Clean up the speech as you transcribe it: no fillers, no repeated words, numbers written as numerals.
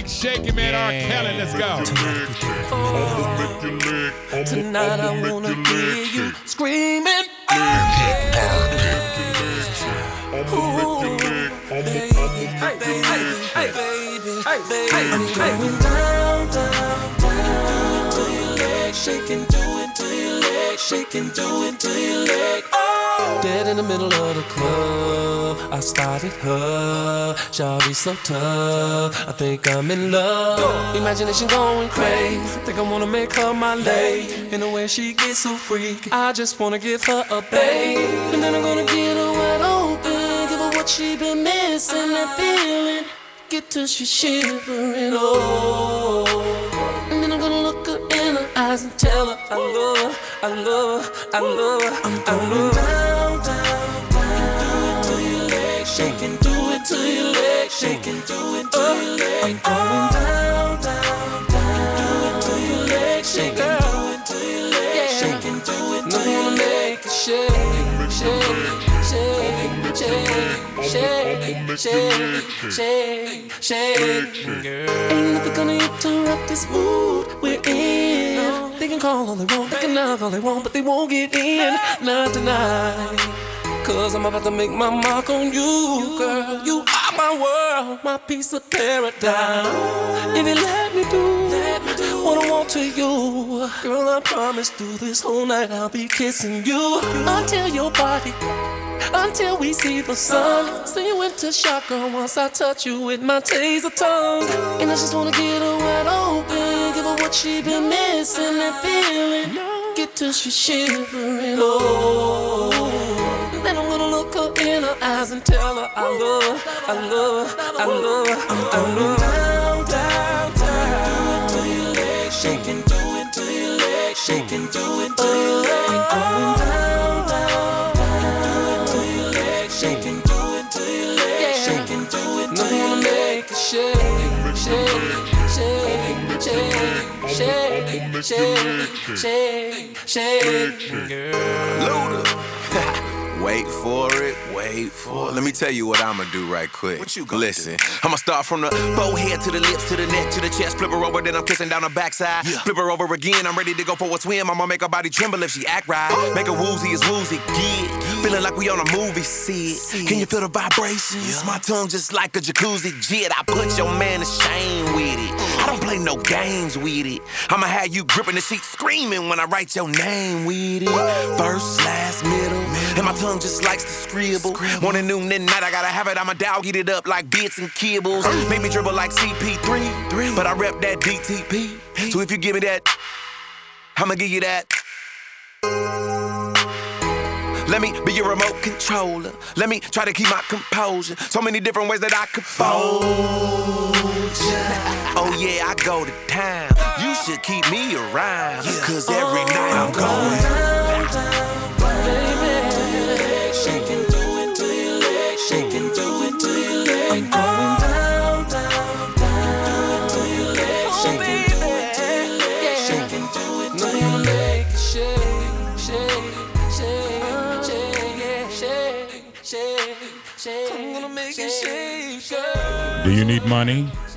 Shake it, man. R. Kelly, let's go. Tonight I wanna hear you screaming. I'm going down, down, down to your leg, shaking, do it to your leg, shaking, do it to your leg. Oh, dead in the middle of the club, I spotted her. Shawty so tough, I think I'm in love. Imagination going crazy, think I wanna make her my lady. In the way she gets so freaky, I just wanna give her a babe. And then I'm gonna get her wide open, give her what she been missing, that feeling. Get till she shivering, oh. And then I'm gonna look her in her eyes and tell her I love her, I love her, I love her. I'm going down, down, down. Do it to your leg, shaking, do it to your leg, shaking, do it to your leg. I'm going down, down, down. Do it to your leg, shaking, do it to your leg, shaking, do it to your leg. I'm gonna make it shake, shake. Shake, shake, shake, shake, shake, girl. Ain't nothing gonna interrupt this mood we're in. They can call all they want, they can knock all they want, but they won't get in. Not tonight, 'cause I'm about to make my mark on you, girl. You are my world, my piece of paradise. If you let me do what I want to you, girl, I promise through this whole night I'll be kissing you until your body, until we see the sun. See you into shock, girl, once I touch you with my taser tongue. And I just wanna get her wide open, give her what she been missing, that feeling. Get till she shivering, oh. Then I'm gonna look her in her eyes and tell her I love her, I love her, I love her. I'm going down, down, down. Do it to your leg, shaking, do it to your leg, shaking, do it to your leg. I'm going down, down. Shaking, do it to your leg, shaking, do it to your leg. Make it shake, shake, shake, shake, shake, shake, shake, shake, girl. Luda. Wait for it, wait for it. Let me tell you what I'ma do right quick. What you gonna Listen, do? I'ma start from the forehead to the lips, to the neck, to the chest. Flip her over, then I'm kissing down her backside. Yeah. Flip her over again, I'm ready to go for a swim. I'ma make her body tremble if she act right. Make her woozy as woozy, yeah. Feeling like we on a movie set. Can you feel the vibrations? Yeah. My tongue just like a jacuzzi jet. I put your man to shame with it. I don't play no games with it. I'ma have you gripping the sheet, screaming when I write your name with it. First, last, middle, and my tongue just likes to scribble. Morning, noon, and night, I gotta have it. I'ma dog eat it up like bits and kibbles. Make me dribble like CP3, but I rep that DTP. So if you give me that, I'ma give you that. Let me be your remote controller. Let me try to keep my composure. So many different ways that I could fold ya. Oh yeah, I go to town. You should keep me around, 'cause every night I'm going down, baby. Shaking, do it to your leg, shaking, do it to your leg. I'm going down, down, down to your leg, shaking, do it to your leg, shaking, do it to your leg. Shake, shake, shake, shake, shake, shake. I'm gonna make it shake, girl. Do you need money?